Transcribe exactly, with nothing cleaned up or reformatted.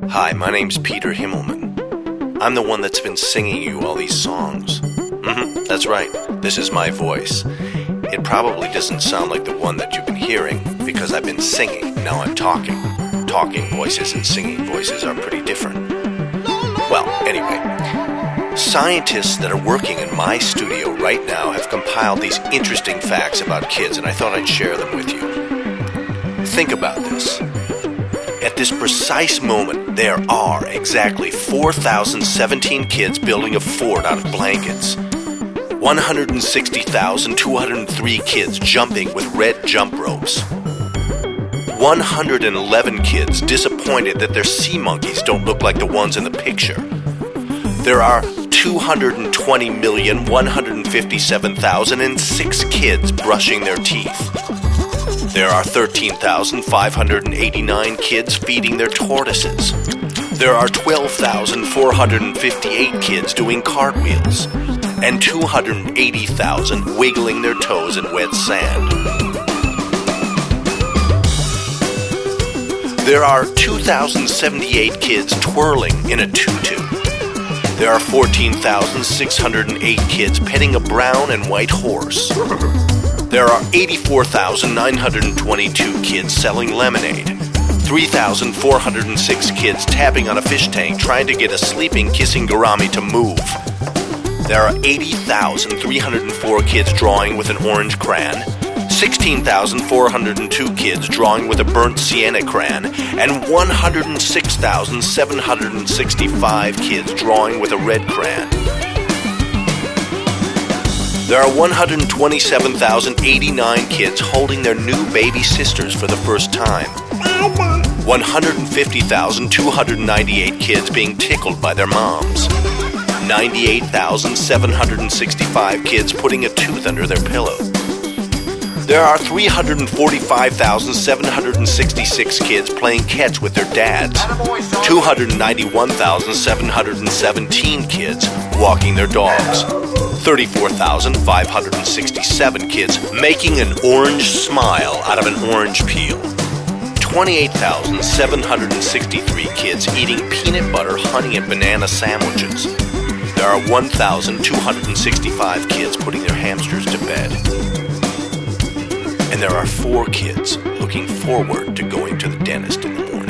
Hi, my name's Peter Himmelman. I'm the one that's been singing you all these songs. Mm-hmm, that's right. This is my voice. It probably doesn't sound like the one that you've been hearing because I've been singing. Now I'm talking. Talking voices and singing voices are pretty different. Well, anyway, scientists that are working in my studio right now have compiled these interesting facts about kids, and I thought I'd share them with you. Think about this. At this precise moment, there are exactly four thousand seventeen kids building a fort out of blankets. one hundred sixty thousand two hundred three kids jumping with red jump ropes. one hundred eleven kids disappointed that their sea monkeys don't look like the ones in the picture. There are two hundred twenty million one hundred fifty-seven thousand six kids brushing their teeth. There are thirteen thousand five hundred eighty-nine kids feeding their tortoises. There are twelve thousand four hundred fifty-eight kids doing cartwheels, and two hundred eighty thousand wiggling their toes in wet sand. There are two thousand seventy-eight kids twirling in a tutu. There are fourteen thousand six hundred eight kids petting a brown and white horse. There are eighty-four thousand nine hundred twenty-two kids selling lemonade. three thousand four hundred six kids tapping on a fish tank trying to get a sleeping kissing gourami to move. There are eighty thousand three hundred four kids drawing with an orange crayon, sixteen thousand four hundred two kids drawing with a burnt sienna crayon, and one hundred six thousand seven hundred sixty-five kids drawing with a red crayon. There are one hundred twenty-seven thousand eighty-nine kids holding their new baby sisters for the first time. one hundred fifty thousand two hundred ninety-eight kids being tickled by their moms. ninety-eight thousand seven hundred sixty-five kids putting a tooth under their pillow. There are three hundred forty-five thousand seven hundred sixty-six kids playing catch with their dads. two hundred ninety-one thousand seven hundred seventeen kids walking their dogs. thirty-four thousand five hundred sixty-seven kids making an orange smile out of an orange peel. twenty-eight thousand seven hundred sixty-three kids eating peanut butter, honey, and banana sandwiches. There are one thousand two hundred sixty-five kids putting their hamsters to bed. And there are four kids looking forward to going to the dentist in the morning.